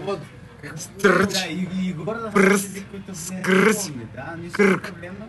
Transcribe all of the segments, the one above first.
вот Стрч, да, и город прс, какой-то, блядь, скрч, помнит, да, не крк. проблемно.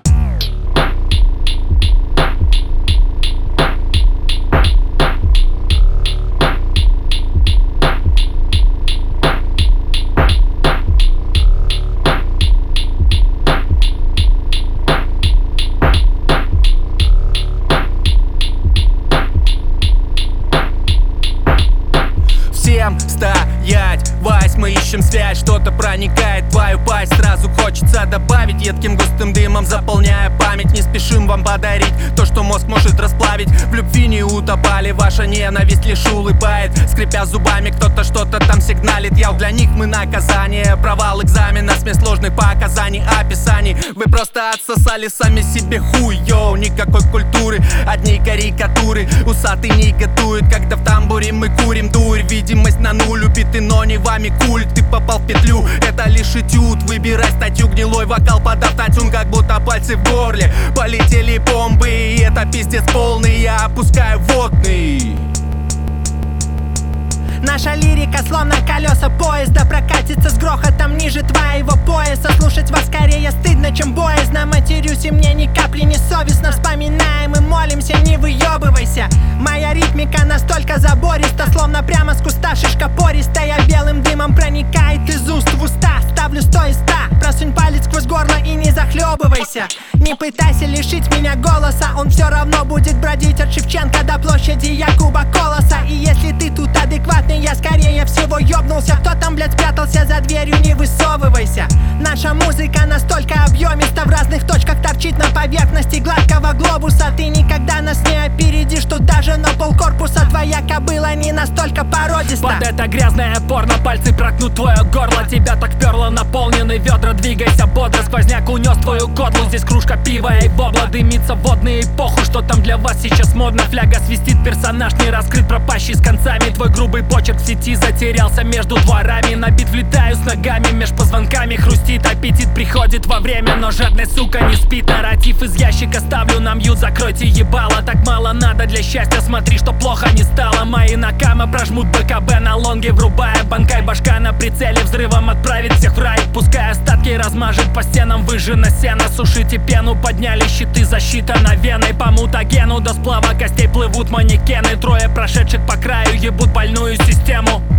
Всем стоять, Вась, мы ищем связь. Что-то проникает в твою пасть. Сразу хочется добавить, едким густым дымом заполняя память. Не спешим вам подарить то, что мозг может расплавить. В любви не утопали, ваша ненависть лишь улыбает. Скрипя зубами, кто-то что-то там сигналит. Яу, для них мы наказание. Провал экзамена, смесь сложных показаний, описаний. Вы просто отсосали сами себе хуй, йоу. Никакой культуры, одни карикатуры. Усатый негодует, когда в тамбуре мы курим дурь. Видимость на нуль, убитый, но не вами культ. Ты попал в петлю, это лишь этюд. Выбирай статью, гнилой вокал под автотюн, как будто пальцы в горле. Полетели бомбы, и это пиздец полный. Я опускаю водный. Наша лирика словно колеса поезда прокатится с грохотом ниже твоего пояса. Слушать вас скорее стыдно, чем боязно. Матерюсь, и мне ни капли не совестно. Вспоминаем и молимся, не выебывайся. Моя ритмика настолько забориста, словно прямо с куста шишка пористая. Белым дымом проникает из уст в уста. Ставлю 100 из 100. Просунь палец сквозь горло и не захлебывайся. Не пытайся лишить меня голоса, он все равно будет бродить от Шевченко до площади Якуба Колоса. И если ты тут адекватный, я скорее всего ёбнулся. Кто там, блядь, спрятался за дверью, не высовывайся. Наша музыка настолько объемиста, в разных точках торчит на поверхности гладкого глобуса. Ты никогда нас не опередишь, тут даже на полкорпуса. Твоя кобыла не настолько породиста. Под это грязное порно пальцы проткнут твое горло. Тебя так вперло, наполнены ведра, двигайся бодро. Сквозняк унес твою кодлу, здесь кружка пива и бобла. Дымится водные эпоху, что там для вас сейчас модно. Фляга свистит, персонаж не раскрыт, пропащий с концами. Твой грубый почерк в сети затерялся между дворами. На бит влетаю с ногами, меж позвонками хрустит. Аппетит приходит во время, но жадная сука не спит. Нарратив из ящика ставлю на мьют, закройте ебало. Так мало надо для счастья, смотри, что плохо не стало. Мои накамы прожмут БКБ на лонге, врубая банкай. Башка на прицеле, взрывом отправит всех в рай. Пускай остатки размажет по стенам, выжжено сено. Сушите пену, подняли щиты, защита на веной. По мутагену до сплава костей плывут манекены. Трое прошедших по краю ебут больную систему.